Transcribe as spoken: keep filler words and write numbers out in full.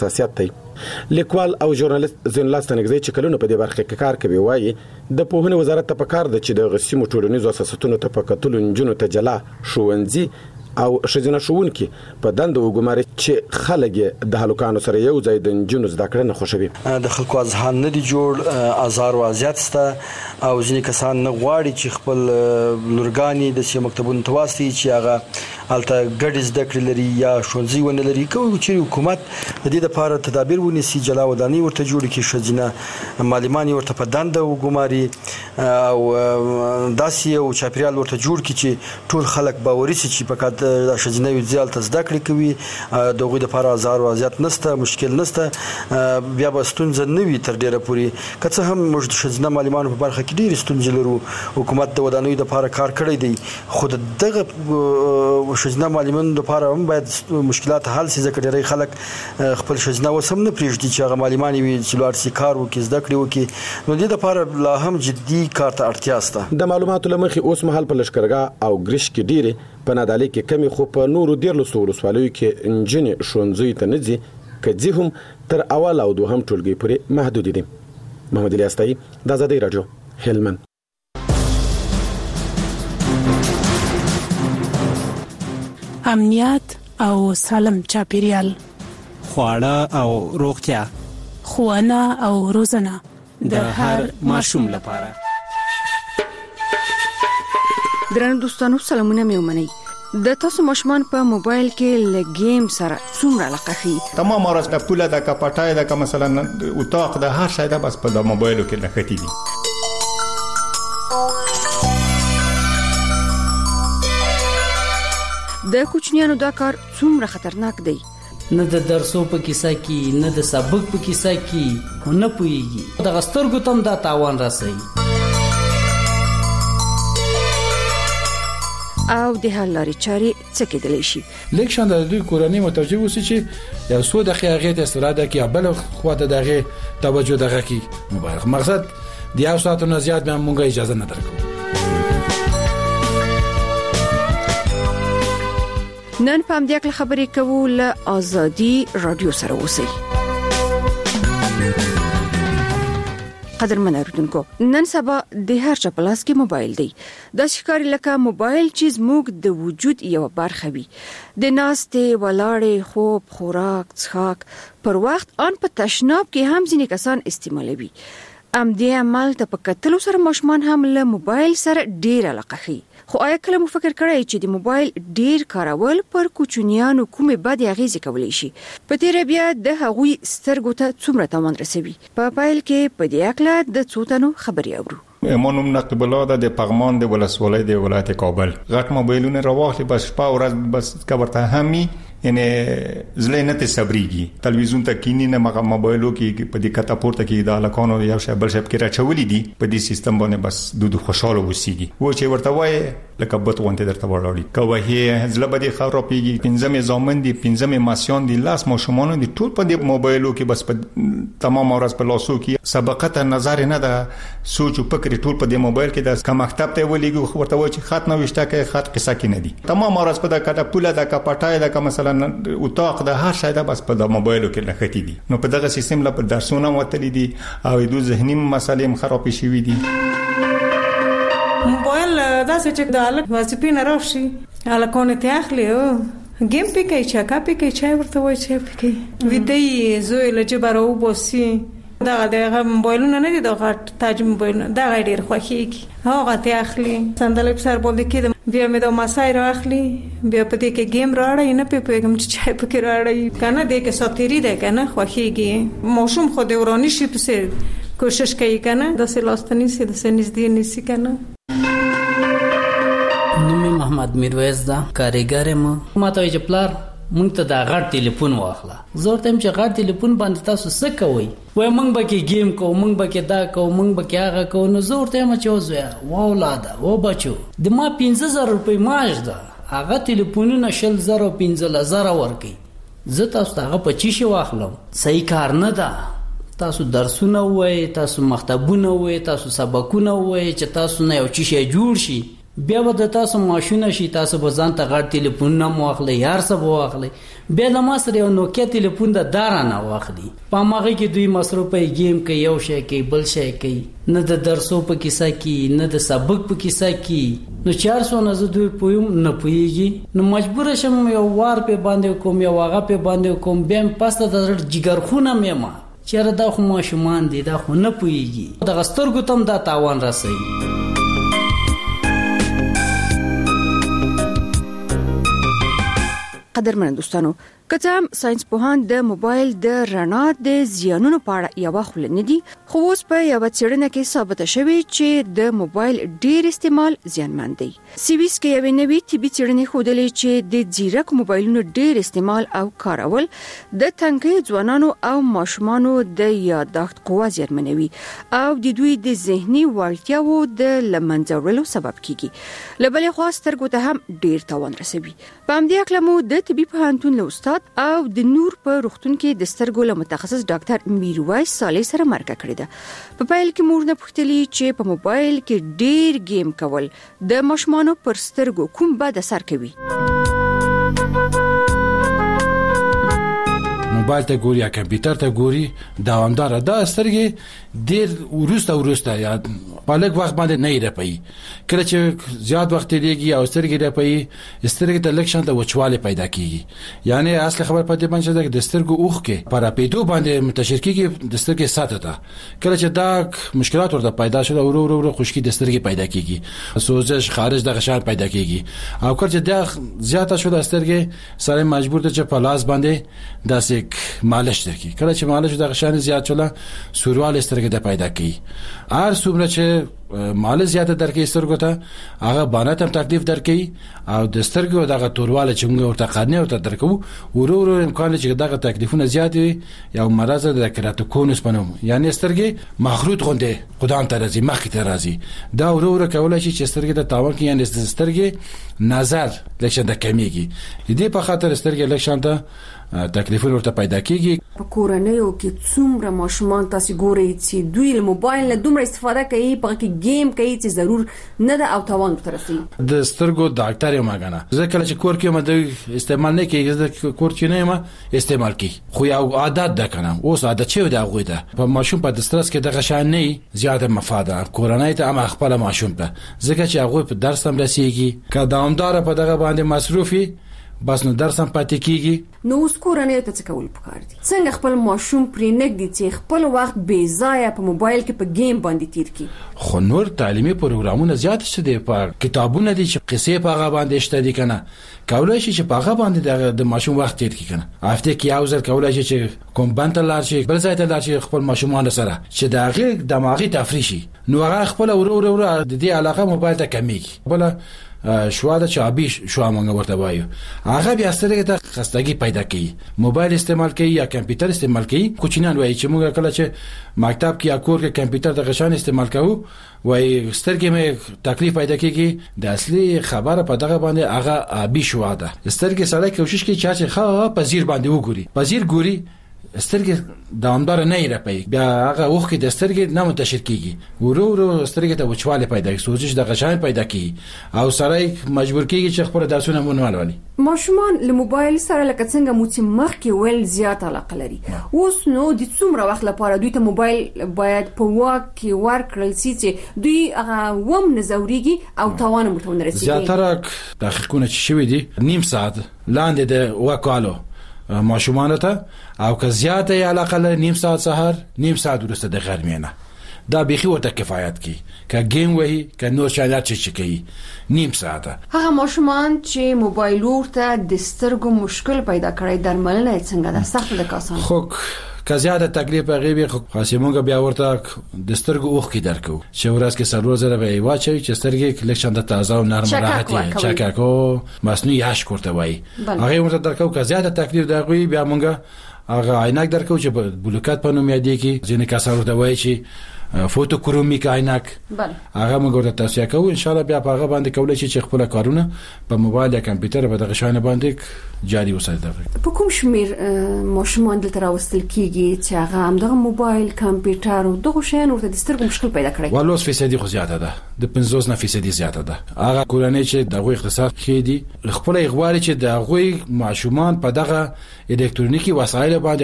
حساسیت دی. لیکوال او ژورنالیست زین الله ستانکزی چې کلونه په دې برخه کې کار کوي وایي د پوهنې وزارت ته پکار ده چې د غسیمو ټولنیزو اساساتونو ته په کتلو نجونو ته جلا ښوونځي او ښځینه ښوونکي په دنده وګماري چې خلک د هلکانو سره یو ځای د نجونو زده کړه نه خوښوي. د خلکو اذهان نه دي جوړ، ازار او اذیت شته او ځینې کسان نه غواړي چې خپل لورګانې د مکتبونو ته واستي چې هغه هلته ګډې زده کړې لري یا ښوونځي ونه لري. کوي چې حکومت د دې لپاره تدابیر ونیسي، جلا ودانۍ ورته جوړې کړي، ښځینه معلمان ورته په دنده وګماري او داسې یو چاپیریال ورته جوړ کړي چې ټول خلک باوري شي چې فقط د ښځینه ویزیال ته زده کړې کوي، د هغوی لپاره ازار او اذیت نشته، مشکل نشته، بیا به ستونزه نه وي تر ډېره پورې. که څه هم موږ د ښځینه معلمانو په برخه کې ډېرې ستونزې لرو، حکومت د ودانیو لپاره کار کړی دی، خو د دغه ښځینه معلمانو لپاره هم باید مشکلات حل شي، ځکه ډېری خلک خپل ښځینه اوس هم نه پرېږدي چې هغه معلمان وي چې لاړ شي کار وکړي، زده کړې وکړي. نو دې لپاره لا هم جدي کار ته اړتیا شته. د معلوماتو له مخې اوس مهال په لښکرګاه او ګرش کې ډېرې، په نادعلي کې کمې، خو په نورو دیارلسو ولسوالیو کې نجونې ښوونځیو ته نه ځي، که ځي هم تر اول او دوهم ټولګي پورې محدود دي. محمد علي استایي، د ازادۍ راډیو، هلمند. امنیت او سالم چاپیریال، خواړه او روغتیا، ښوونه او روزنه د هر ماشوم لپاره. درنو دوستانو، سلامونه مې ومنئ. د تاسو ماشومان په موبایل کې له گیم سره څومره علاقه ښيي؟ تمام ورځ د پوله د کپټای د مثلا اتاق د هر شی د بس په د موبایلو کې لختی دي. د کوچنیانو دا کار څومره خطرناک دی؟ نه د درسو په کیسه کې، نه د سبق په کیسه کې نه پوهیږي، د غسترګو تم دا تاوان راسي. او د حل لارې چارې څه کېدلی شي؟ لږ شان د دوی کورنۍ متوجه اوسي چې یو څو دقیقې هغې ته استراده کړي، بل خوا ته د هغې توجه دغه کړي موبایل. مقصد د یو ساعت نه زیات به موږ اجازه نه درکوو. نن په همدې اړه خبرې کوو له ازادي رادیو سره. اوسئ قدرمن اوریدونکو، نن سبا د هر چا په لاس کې موبایل دی. دا ښکاري لکه موبایل چې زموږ د وجود یو برخه وي. د ناستې، ولاړې، خوب، خوراک، څښاک پر وخت ان په تشناب کې هم ځینې کسان استعمالوي. ام دې عمل ته په کتلو سره ماشومان هم له موبایل سره ډېر علاقه ښيي. خو آیا کله مو فکر کړی چې د موبایل ډېر کارول پر کوچنیانو کومې بدې اغېزې کولی شي؟ په تیره بیا د هغوی سترګو ته څومره تاوان رسوي؟ په پیل کې په دې اړه د څو تنو خبرې اورو. مونم نقیب الله د پغمان د ولسوالۍ د ولایت کابل. غټ موبایلونه راواخلي، بس شپه ورځ بس کورته همي یعنی زله نه ته صبرېږي. تلویزیون ته کینی نه مغه موبایلو کې په دې کته پورته کې د الکانو یو شی بل شی کې راچولې دي، په دې سیستم باندې بس د خوشاله وسیږي. و چې ورته وای لکه بت وانته درته وړاړي کوه زله به دي خبره پیږي. پنځمه زامن دي، پنځمه ماسیان دي، لاس ماشومان دي، ټول په دې موبایلو کې بس په تمام ورځ په لاسو کې سبقت نظر نه ده، سوچ او فکر ټول په دې موبایل کې د کم مکتب ته ولېږي. ورته وای چې خط نه وشته کې خط قصه کې نه دي. تمام ورځ په د کټه پوله د کپټای د مثلا اتاق د هر شی د بس په د موبایلو کې لختی دي. نو په دغه سیستم لا په درسونه وتلی دي او د ذهني مسالې خراب شي دي. موبایل داسې چې د الک وظیفې نه راوشي، الکونه ته اخلي او گیم پکې چاکا پکې چای ورته وای چې پکې ویدي زوی له جبرو بوسي. دا د موبایلونه نه دي، دا غټ تاج موبایل دا ډېر خوښيږي، هغه ته اخلي صندل په سر باندې کې بیا مې دا مسای راخلي، بیا په دې کې گیم راړی نه پیپېږم چې چای پکې راړی کنه، دې کې ساتيري ده کنه، خوښيږي. موشوم خو د ورانی شي په کوشش کوي کنه، د سلاستنی سي د سنځدي نسی کنه. نومي محمد میرویس دا کاریګر ما ماته چې پلار مونږ ته دا غټ ټلیفون واخله. زه ورته چې غټ ټلیفون باندې تاسو څه کوئ؟ وای مونږ به کې گیم کوو، مونږ به کې دا کوو، مونږ به کې هغه کوو. نو زه ورته چې وزویا واولاده و بچو د ما پنځه زره روپۍ معاش ده، هغه ټلیفونونه شل زره پنځه زره ورکوي، زه تاسو ته هغه په چی شي واخلم؟ صحیح کار نه ده. تاسو درسونه وای، تاسو مکتبونه وای، تاسو سبقونه وای چې تاسو نه یو چی شي جوړ شي، بیا به د تاسو ماشونه شي تاسو به ځان ته غټ ټلیفون نه واخلئ هر څه به واخلئ بیا د ما سره یو نوکیا ټلیفون د داره نه واخلي په هماغه کې دوی مصروفه گیم کوي یو شی کوي بل شی کوي نه د درسو په کیسه کې نه د سبق په کیسه کې نو چار سو نه زه دوی پویم نه پویږي نو مجبور شم یو وار په باندې کوم یو هغه په باندې کوم بیا پسته د جګرخونه مې ما چیرې دا خو ماشومان دي دا خو نه پویږي د غسترګو تم دا تاوان رسوي قدرمن دوستانو کته ساينس پوهان د موبایل د رڼا د زیانونو په اړه یو خل نه دي خو اوس په یو څېړنه کې ثابت شوی چې د موبایل ډیر استعمال زیانمن دی سیویس کې یو نوی طبي څېړنه ښودلې چې د ځیرک موبایلونو ډیر استعمال او کارول د تنګي ځوانانو او ماشومانو د یادښت قوت زیانمنوي او د دوی د ذهني وړتیاو د لمنځورلو سبب کیږي لبلې خو سترګو ته هم ډیر تاوان رسوي په همدې اکلمو د طبي پوهنتون له استاد او د نور په روغتون کې د سترګو له متخصص ډاکټر میرویس صالح سره مرکه کړې ده په پیل کې موږ نه پوښتلې چې په موبایل کې ډیر گیم کول د ماشومانو پر سترګو کوم بد اثر کوي موبایل ته ګوري یا کمپیوټر ته ګوري دوامدار دا سترګې ډیر ورسته ورسته یا په لږ وخت باندې نه رپي کله چې زیات وخت دیږي او سترګې رپي سترګې ته لږ شانته وچواله پیدا کیږي یعنی اصل خبر پاتې باندې د سترګو اوخ کې پر پیدو باندې متشر کیږي د سترګې ساتته کله چې دا مشکلات ورته پیدا شول ورو ورو خشکی د سترګې پیدا کیږي سوزش خارج د غشان پیدا کیږي او کله چې دا زیاته شول سترګې سره مجبور ته چې په لاس باندې داسې مالش درکې کله چې مالش د غشان زیات شول سوروال سترګې د پیدا کی هر څومره چې مالش زیات درکې سترګو ته هغه باندې هم تکلیف درکې او د سترګو دغه تورواله چې موږ ورته قرنه ورته درکو ورو ورو امکان چې دغه تکلیفونه زیات وي یا مرز د کراتوکونس پنوم یعنی سترګې مخروط غونډه قدام ته راځي مخ ته راځي دا ورو ورو کولای شي چې سترګې د تاوان کې یعنی سترګې نظر لکه د کمیږي دې په خاطر سترګې لکه شانته تکلیفونه ورته پیدا کیږي په کورنیو کې څومره ماشومان تاسو ګورئ چې دوی له موبایل نه دومره استفاده کوي په کې گیم کوي چې ضرور نه د او توان تر رسي د سترګو ډاکټر یې ماګنه ځکه چې کور کې مده استعمال نه کوي د کور کې نه ما استعمال کوي خو یو عادت ده کنه اوس عادت شوی دا غوي ده په ماشوم په دسترس کې د غشان نه زیاته مفاده کورنۍ ته هم خپل ماشوم ته ځکه چې هغه په درس هم رسیږي که دوامدار په دغه باندې مصروفي بس نو درس هم پاتې کیږي نو اوس کورنۍ ته څه کول پکار دي څنګه خپل ماشوم پرې نګدي چې خپل وخت بې ځایه په موبایل کې په گیم باندې تیر کړي خو نور تعلیمي پروګرامونه زیات شته دي په کتابونه دي چې قصې په هغه باندې شته دي کنه کولای شي چې په هغه باندې د ماشوم وخت تیر کړي کنه هفته کې یو ځل کولای شي چې کوم بنت لار شي بل ځای ته لار شي خپل ماشومان سره چې د هغه دماغي تفریح شي نو هغه خپل ورو ورو د دې علاقه موبایل ته کمیږي بل شوا د چابي شوا مونږ ورته وایو هغه بیا سترګې ته خستګي پیدا کوي موبایل استعمال کوي یا کمپیوټر استعمال کوي کوچنیان وایي چې موږ کله چې مکتب کې یا کور کې کمپیوټر د غشان استعمال کوو وایي سترګې مې تکلیف پیدا کوي د اصلي خبره په دغه باندې هغه ابي شوا ده سترګې سره کوشش کوي چې ښه په زیر باندې وګوري په زیر ګوري سترګې دوامدار نه رپي بیا هغه وخت کې د سترګې نه منتشر کیږي ورو ورو سترګې ته وچواله پیدا کیږي سوزش د غشان پیدا کیږي او سره مجبور کیږي چې خپل درسونه مونږ ولولي ماشومان له موبایل سره لکه څنګه مو چې مخ کې ول زیات علاقه لري اوس نو د څومره وخت لپاره دوی ته موبایل باید په واک کې ورکړل شي چې دوی هغه وم نزوريږي او توان متون رسیږي زیاتره دقیقونه چې شوي دي نیم ساعت لاندې د واکالو ماشومان ته او که زیاته علاقه لري نیم ساعت سحر نیم ساعت ورسته د غرمینه دا بيخي ورته کفایت کی که گیم وهي که نور شایعات چې کوي نیم ساعت هغه ماشومان چې موبایل ورته د سترګو مشکل پیدا کړي درملنه څنګه ده سخت ده کاسان خو که زیاده تکلیف غیبی خو خاصمونګه بیا ورته د سترګو اوخ کې درکو چې ورځ کې سرور زره وی واچي چې سترګې کلیکشن د تازه او نرم راحتي چکاکو مصنوعي یاش کوته وای هغه ورته درکو که زیاده تکلیف دغوی بیا مونږه هغه عینک درکو چې بلوکات په نوم یادې کې ځینې کسان ورته وای چې فوټو کرومیک عینک بله هغه موږ ته توصیه کوو ان شاء الله بیا په هغه باندې کولای شي چې خپل کارونه په موبایل یا کمپیوټر په دغه شان باندې جاري وساتي. په کوم شمیر ماشومان دلته راوستل کیږي چې هغه هم دغه موبایل کمپیوټر او دغه شیان ورته د سترګو مشکل پیدا کړي؟ والله فیصدي خو زیاته ده، د پنځوس نه فیصدي زیاته ده. هغه کورنۍ چې دغه اختصاص خېدي خپل اغواري چې دغه ماشومان په دغه الکترونیکی وسایل باندې